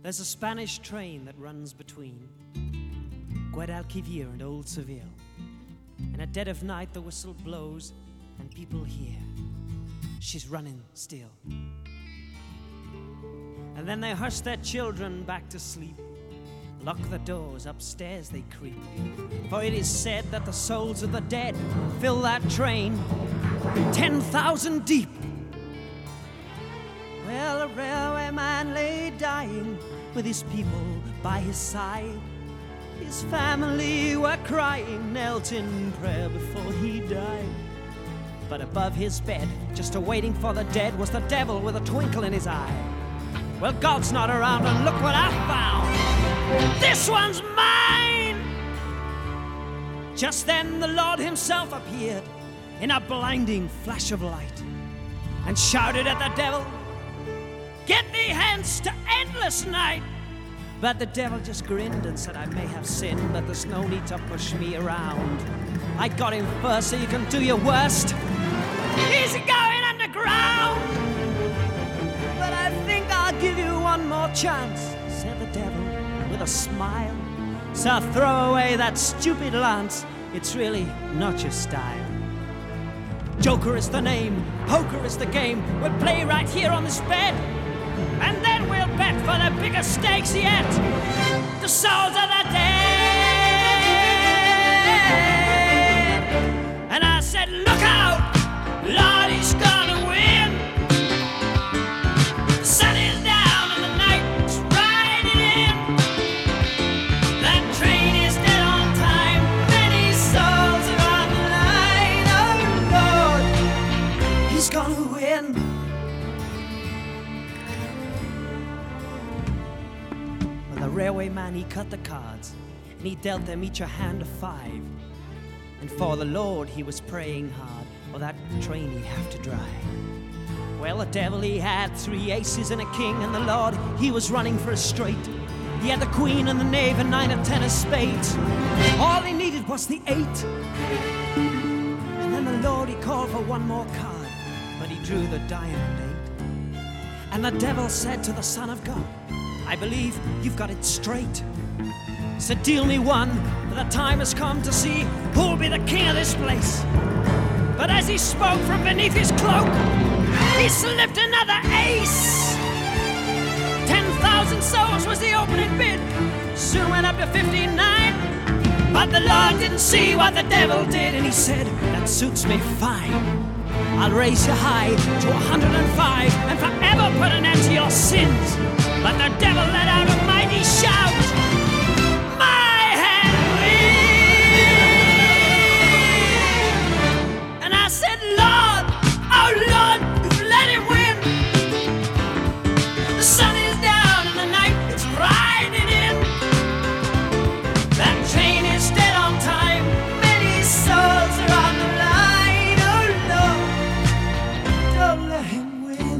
There's a Spanish train that runs between Guadalquivir and Old Seville. And at dead of night the whistle blows and people hear she's running still. And then they hush their children back to sleep, lock the doors, upstairs they creep. For it is said that the souls of the dead fill that train 10,000 deep. Well, a railway man lay dying with his people by his side. His family were crying, knelt in prayer before he died. But above his bed, just awaiting for the dead, was the devil with a twinkle in his eye. Well, God's not around, and look what I found. This one's mine! Just then the Lord himself appeared in a blinding flash of light and shouted at the devil, "Get thee hence to endless night!" But the devil just grinned and said, "I may have sinned, but there's no need to push me around. I got him first, so you can do your worst. He's going underground. But I think I'll give you one more chance," said the devil with a smile. "So throw away that stupid lance. It's really not your style. Joker is the name, poker is the game. We'll play right here on this bed, and then we'll bet for the biggest stakes yet, the souls of the dead." And I said, "Look out, Lord, he's gonna win. The sun is down and the night's riding in. That train is dead on time, many souls are on the line. Oh Lord, he's gonna win." The railway man, he cut the cards, and he dealt them each a hand of 5. And for the Lord he was praying hard, or that train he'd have to drive. Well, the devil, he had 3 aces and a king, and the Lord, he was running for a straight. He had the queen and the knave and 9 or 10 of spades. All he needed was the 8. And then the Lord, he called for one more card, but he drew the diamond 8. And the devil said to the Son of God, "I believe you've got it straight. So deal me one, for the time has come to see who'll be the king of this place." But as he spoke from beneath his cloak, he slipped another ace. 10,000 souls was the opening bid, soon went up to 59. But the Lord didn't see what the devil did, and he said, "That suits me fine. I'll raise you high to 105 and forever put an end to your sins." But the devil let out a mighty shout, "My hand wins!" And I said, "Lord, oh Lord, let him win. The sun is down and the night is riding in. That train is dead on time, many souls are on the line. Oh Lord, don't let him win."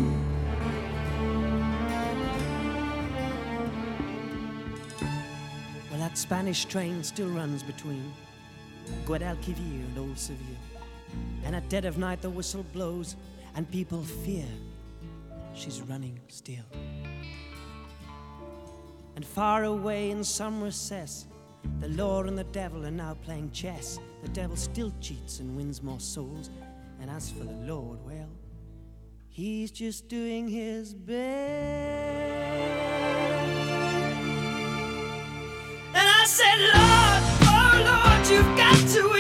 Well, that Spanish train still runs between Guadalquivir and Old Seville. And at dead of night the whistle blows and people fear she's running still. And far away in some recess, the Lord and the devil are now playing chess. The devil still cheats and wins more souls. And as for the Lord, well, he's just doing his best. And I said, "Lord, oh Lord, you've got to